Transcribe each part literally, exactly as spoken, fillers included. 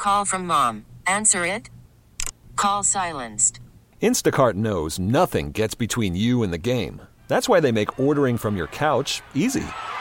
Call from mom. Answer it. Call silenced. Instacart knows nothing gets between you and the game. That's why they make ordering from your couch easy.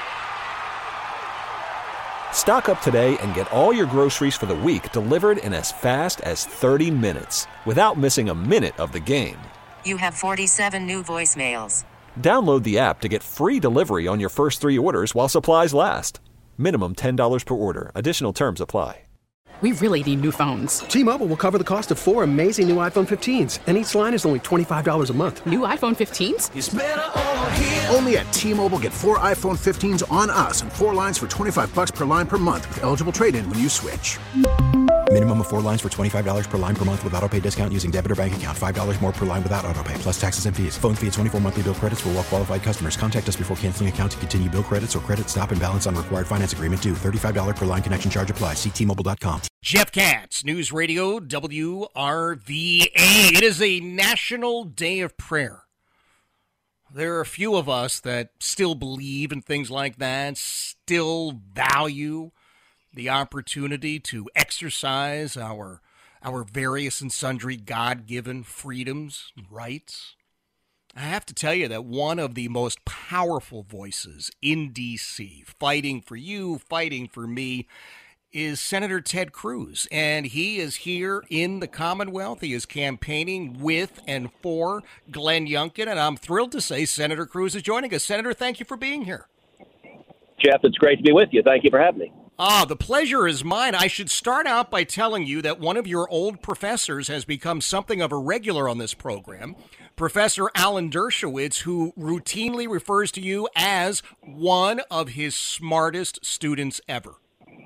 Stock up today and get all your groceries for the week delivered in as fast as thirty minutes without missing a minute of the game. You have forty-seven new voicemails. Download the app to get free delivery on your first three orders while supplies last. Minimum ten dollars per order. Additional terms apply. We really need new phones. T-Mobile will cover the cost of four amazing new iPhone fifteens, and each line is only twenty-five dollars a month. New iPhone fifteens? It's better over here. Only at T-Mobile, get four iPhone fifteens on us and four lines for twenty-five bucks per line per month with eligible trade-in when you switch. Minimum of four lines for twenty-five dollars per line per month with autopay discount using debit or bank account. five dollars more per line without autopay, plus taxes and fees. Phone fee at twenty-four monthly bill credits for well-qualified customers. Contact us before canceling account to continue bill credits or credit stop and balance on required finance agreement due. thirty-five dollars per line connection charge applies. See T Mobile dot com. Jeff Katz, News Radio W R V A. It is a National Day of Prayer. There are a few of us that still believe in things like that, still value the opportunity to exercise our our various and sundry God-given freedoms and rights. I have to tell you that one of the most powerful voices in D C, fighting for you, fighting for me, is Senator Ted Cruz, and he is here in the Commonwealth. He is campaigning with and for Glenn Youngkin, and I'm thrilled to say Senator Cruz is joining us. Senator, thank you for being here. Jeff, it's great to be with you. Thank you for having me. Ah, the pleasure is mine. I should start out by telling you that one of your old professors has become something of a regular on this program, Professor Alan Dershowitz, who routinely refers to you as one of his smartest students ever.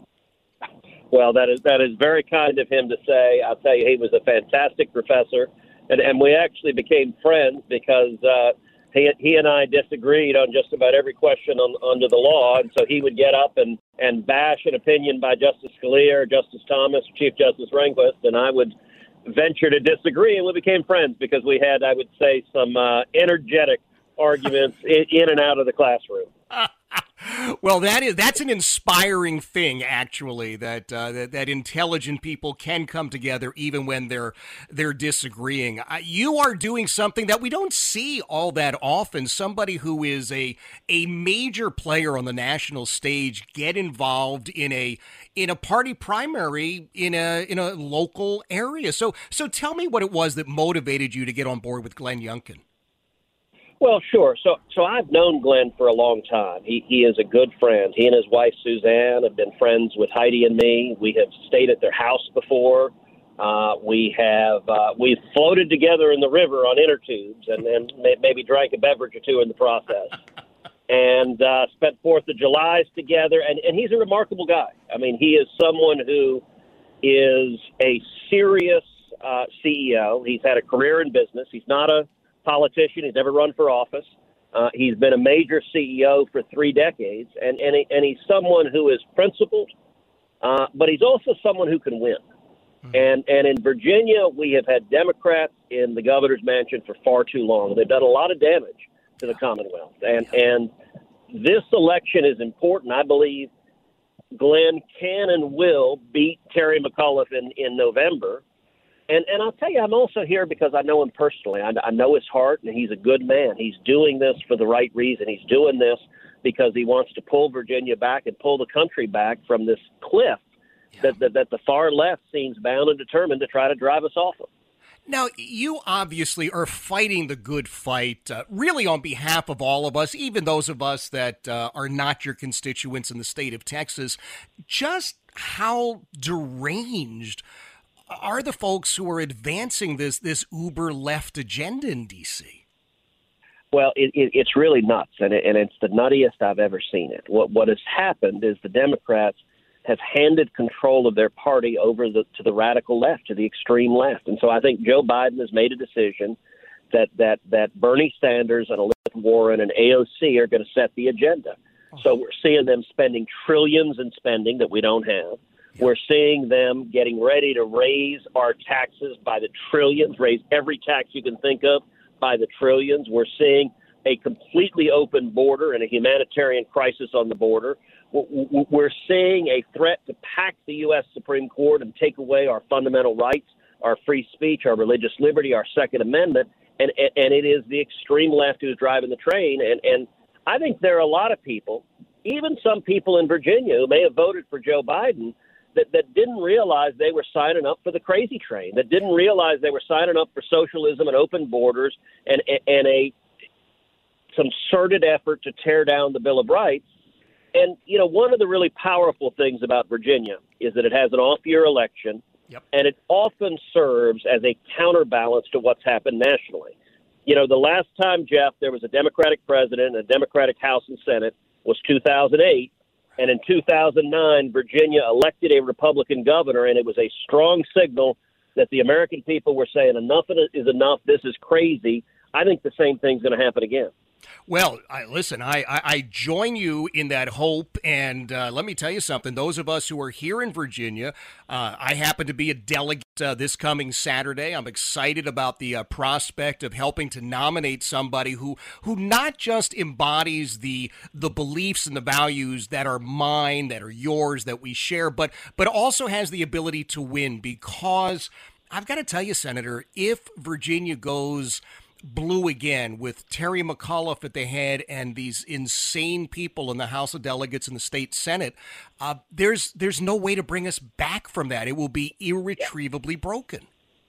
Well, that is that is very kind of him to say. I'll tell you, he was a fantastic professor, and, and we actually became friends because uh, he he and I disagreed on just about every question on, under the law, and so he would get up and, and bash an opinion by Justice Scalia or Justice Thomas or Chief Justice Rehnquist, and I would venture to disagree, and we became friends because we had, I would say, some uh, energetic arguments in, in and out of the classroom. Well, that is that's an inspiring thing, actually. That, uh, that that intelligent people can come together even when they're they're disagreeing. Uh, you are doing something that we don't see all that often. Somebody who is a a major player on the national stage get involved in a in a party primary in a in a local area. So so tell me what it was that motivated you to get on board with Glenn Youngkin. Well, sure. So so I've known Glenn for a long time. He he is a good friend. He and his wife, Suzanne, have been friends with Heidi and me. We have stayed at their house before. Uh, we have uh, we've floated together in the river on inner tubes and then maybe drank a beverage or two in the process. And uh, spent Fourth of July's together. And, and he's a remarkable guy. I mean, he is someone who is a serious uh, C E O. He's had a career in business. He's not a politician. He's never run for office. Uh, he's been a major C E O for three decades, and and, he, and he's someone who is principled, uh, but he's also someone who can win. Mm-hmm. And and in Virginia, we have had Democrats in the governor's mansion for far too long. They've done a lot of damage to the Commonwealth, and yeah. and this election is important. I believe Glenn can and will beat Terry McAuliffe in, in November. And and I'll tell you, I'm also here because I know him personally. I, I know his heart, and he's a good man. He's doing this for the right reason. He's doing this because he wants to pull Virginia back and pull the country back from this cliff yeah. that, that, that the far left seems bound and determined to try to drive us off of. Now, you obviously are fighting the good fight, uh, really on behalf of all of us, even those of us that uh, are not your constituents in the state of Texas. Just how deranged are the folks who are advancing this this uber left agenda in D C? Well, it, it, it's really nuts, and, it, and it's the nuttiest I've ever seen it. What what has happened is the Democrats have handed control of their party over the, to the radical left, to the extreme left. And so I think Joe Biden has made a decision that that, that Bernie Sanders and Elizabeth Warren and A O C are going to set the agenda. So we're seeing them spending trillions in spending that we don't have. We're seeing them getting ready to raise our taxes by the trillions, raise every tax you can think of by the trillions. We're seeing a completely open border and a humanitarian crisis on the border. We're seeing a threat to pack the U S Supreme Court and take away our fundamental rights, our free speech, our religious liberty, our Second Amendment, and and it is the extreme left who's driving the train. And, and I think there are a lot of people, even some people in Virginia who may have voted for Joe Biden, that, that didn't realize they were signing up for the crazy train, that didn't realize they were signing up for socialism and open borders and, and a concerted effort to tear down the Bill of Rights. And, you know, one of the really powerful things about Virginia is that it has an off-year election, yep. and it often serves as a counterbalance to what's happened nationally. You know, the last time, Jeff, there was a Democratic president, a Democratic House and Senate was two thousand eight, and in two thousand nine, Virginia elected a Republican governor, and it was a strong signal that the American people were saying enough is enough, this is crazy. I think the same thing's going to happen again. Well, I, listen, I, I, I join you in that hope, and uh, let me tell you something. Those of us who are here in Virginia, uh, I happen to be a delegate uh, this coming Saturday. I'm excited about the uh, prospect of helping to nominate somebody who who not just embodies the the beliefs and the values that are mine, that are yours, that we share, but but also has the ability to win. Because I've got to tell you, Senator, if Virginia goes blue again with Terry McAuliffe at the head and these insane people in the House of Delegates and the state Senate, uh, there's there's no way to bring us back from that. It will be irretrievably broken.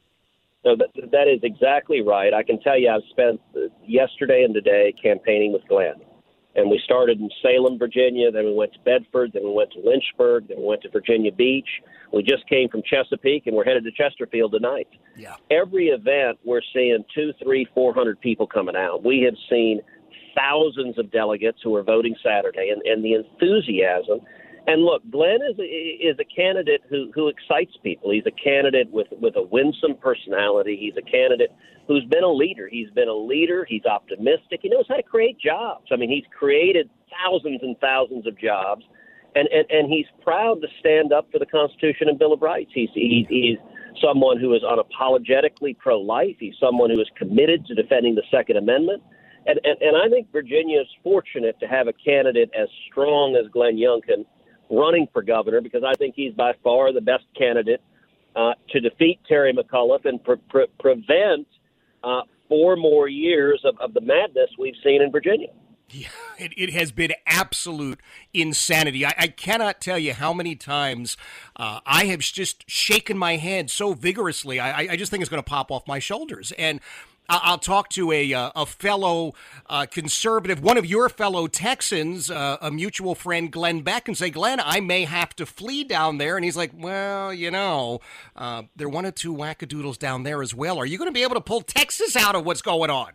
So that, that is exactly right. I can tell you I've spent yesterday and today campaigning with Glenn. And we started in Salem, Virginia, then we went to Bedford, then we went to Lynchburg, then we went to Virginia Beach. We just came from Chesapeake, and we're headed to Chesterfield tonight. Yeah. Every event, we're seeing two, three, four hundred people coming out. We have seen thousands of delegates who are voting Saturday, and, and the enthusiasm. And look, Glenn is a, is a candidate who, who excites people. He's a candidate with, with a winsome personality. He's a candidate who's been a leader. He's been a leader. He's optimistic. He knows how to create jobs. I mean, he's created thousands and thousands of jobs, and, and, and he's proud to stand up for the Constitution and Bill of Rights. He's, he's, he's someone who is unapologetically pro-life. He's someone who is committed to defending the Second Amendment. And, and, and I think Virginia is fortunate to have a candidate as strong as Glenn Youngkin running for governor, because I think he's by far the best candidate uh, to defeat Terry McAuliffe and pre- pre- prevent uh, four more years of, of the madness we've seen in Virginia. Yeah, it, it has been absolute insanity. I, I cannot tell you how many times uh, I have just shaken my head so vigorously. I, I just think it's going to pop off my shoulders. And I'll talk to a uh, a fellow uh, conservative, one of your fellow Texans, uh, a mutual friend, Glenn Beck, and say, Glenn, I may have to flee down there. And he's like, well, you know, uh, there are one or two wackadoodles down there as well. Are you going to be able to pull Texas out of what's going on?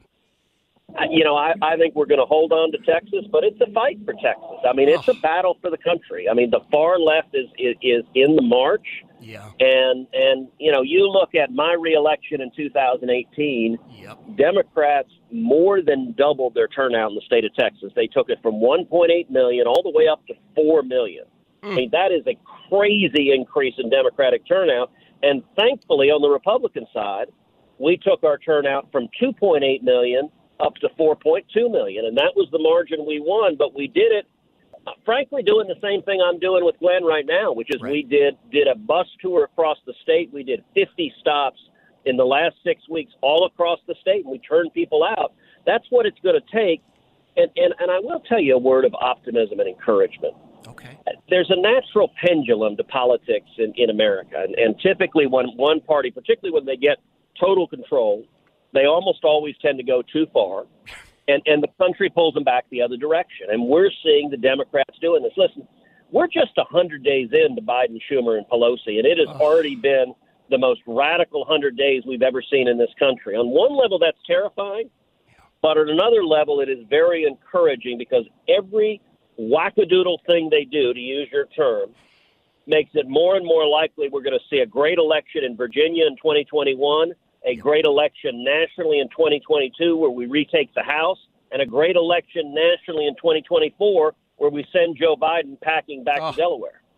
You know, I, I think we're going to hold on to Texas, but it's a fight for Texas. I mean, it's a battle for the country. I mean, the far left is is, is in the march. Yeah. And, and you know, you look at my reelection in two thousand eighteen, yep. Democrats more than doubled their turnout in the state of Texas. They took it from one point eight million all the way up to four million. Mm. I mean, that is a crazy increase in Democratic turnout. And thankfully, on the Republican side, we took our turnout from two point eight million up to four point two million. And that was the margin we won. But we did it, uh, frankly, doing the same thing I'm doing with Glenn right now, which is right. we did did a bus tour across the state. We did fifty stops in the last six weeks all across the state, and we turned people out. That's what it's going to take. And, and, and I will tell you a word of optimism and encouragement. Okay. There's a natural pendulum to politics in, in America. And, and typically when one party, particularly when they get total control, they almost always tend to go too far, and, and the country pulls them back the other direction. And we're seeing the Democrats doing this. Listen, we're just one hundred days into Biden, Schumer, and Pelosi, and it has oh. already been the most radical one hundred days we've ever seen in this country. On one level, that's terrifying, but at another level, it is very encouraging because every wackadoodle thing they do, to use your term, makes it more and more likely we're going to see a great election in Virginia in twenty twenty-one, a great election nationally in twenty twenty-two where we retake the House, and a great election nationally in twenty twenty-four where we send Joe Biden packing back oh, to Delaware.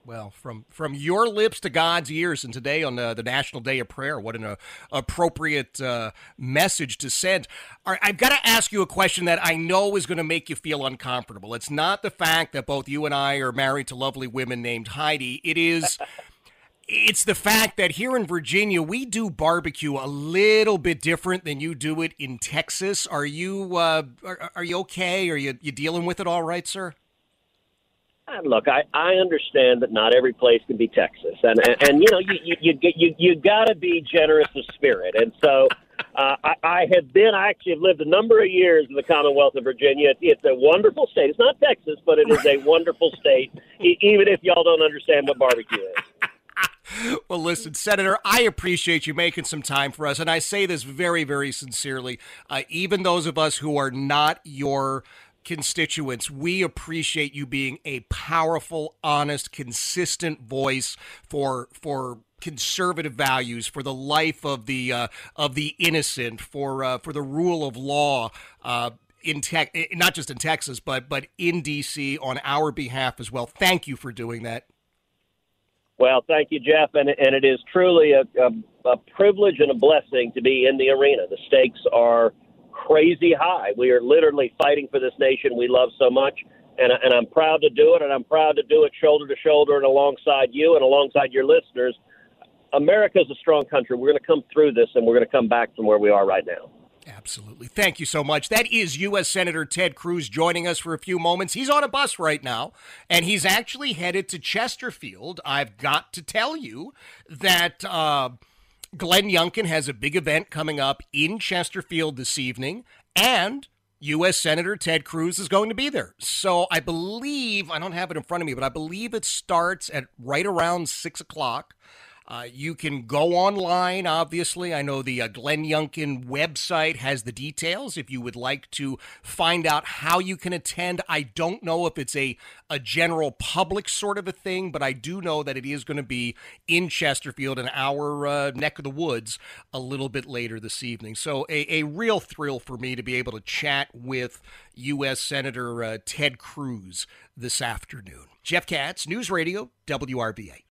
Well, from, from your lips to God's ears, and today on the, the National Day of Prayer, what an uh, appropriate uh, message to send. All right, I've got to ask you a question that I know is going to make you feel uncomfortable. It's not the fact that both you and I are married to lovely women named Heidi. It is... It's the fact that here in Virginia, we do barbecue a little bit different than you do it in Texas. Are you uh, are, are you okay? Are you, you dealing with it all right, sir? Look, I, I understand that not every place can be Texas, and and, and you know you you you you, you got to be generous of spirit, and so uh, I, I have been. I actually have lived a number of years in the Commonwealth of Virginia. It's, it's a wonderful state. It's not Texas, but it is a wonderful state, e- even if y'all don't understand what barbecue is. Well, listen, Senator, I appreciate you making some time for us, and I say this very, very sincerely. Uh, even those of us who are not your constituents, we appreciate you being a powerful, honest, consistent voice for for conservative values, for the life of the uh, of the innocent, for uh, for the rule of law. Uh, in tech, not just in Texas, but but in D C on our behalf as well. Thank you for doing that. Well, thank you, Jeff, and, and it is truly a, a, a privilege and a blessing to be in the arena. The stakes are crazy high. We are literally fighting for this nation we love so much, and, and I'm proud to do it, and I'm proud to do it shoulder to shoulder and alongside you and alongside your listeners. America is a strong country. We're going to come through this, and we're going to come back from where we are right now. Absolutely. Thank you so much. That is U S Senator Ted Cruz joining us for a few moments. He's on a bus right now, and he's actually headed to Chesterfield. I've got to tell you that uh, Glenn Youngkin has a big event coming up in Chesterfield this evening, and U S Senator Ted Cruz is going to be there. So I believe, I don't have it in front of me, but I believe it starts at right around six o'clock. Uh, you can go online, obviously. I know the uh, Glenn Youngkin website has the details if you would like to find out how you can attend. I don't know if it's a, a general public sort of a thing, but I do know that it is going to be in Chesterfield, in our uh, neck of the woods, a little bit later this evening. So a, a real thrill for me to be able to chat with U S Senator uh, Ted Cruz this afternoon. Jeff Katz, News Radio, W R V A.